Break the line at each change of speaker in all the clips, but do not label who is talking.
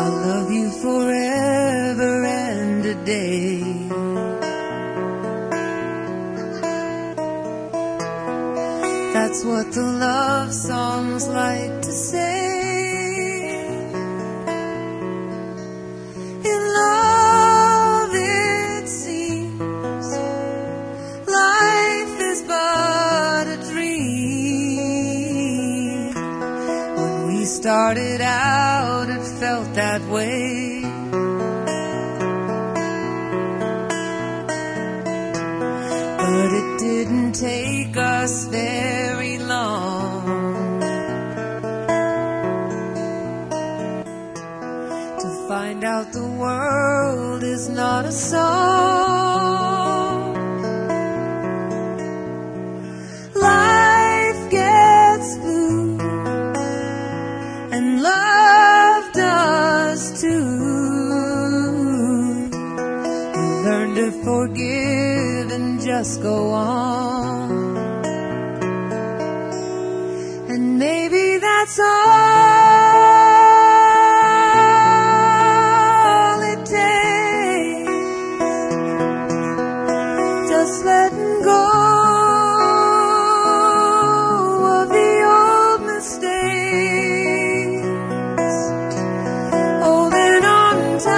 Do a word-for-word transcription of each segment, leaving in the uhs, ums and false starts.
I'll love you forever and a day. That's what the love songs like to say. In love it seems life is but a dream. When we started out it felt that way. But it didn't take us very long to find out the world is not a song. Life gets blue and love does too. You learn to forgive and just go on. And maybe that's all it takes. Just letting go of the old mistakes, holding on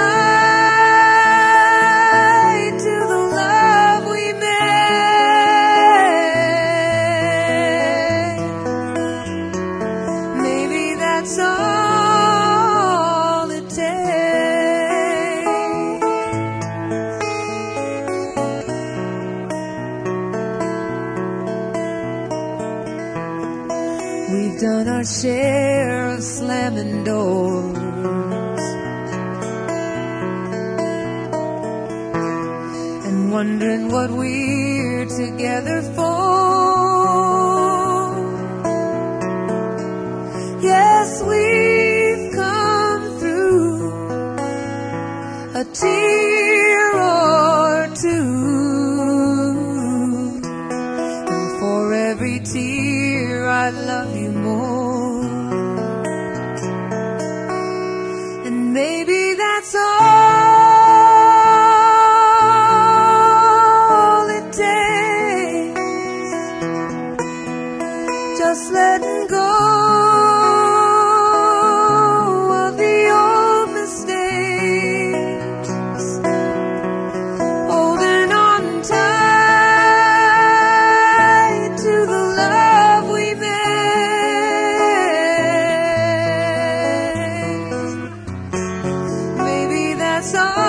tight to the love we made. Maybe that's all it takes. We've done our share of slamming doors and wondering what we're together for. Yes, we've come through a tear or two, and for every tear I love you more. And maybe that's all it takes. Just letting go of the old mistakes, holding on tight to the love we made. Maybe that's all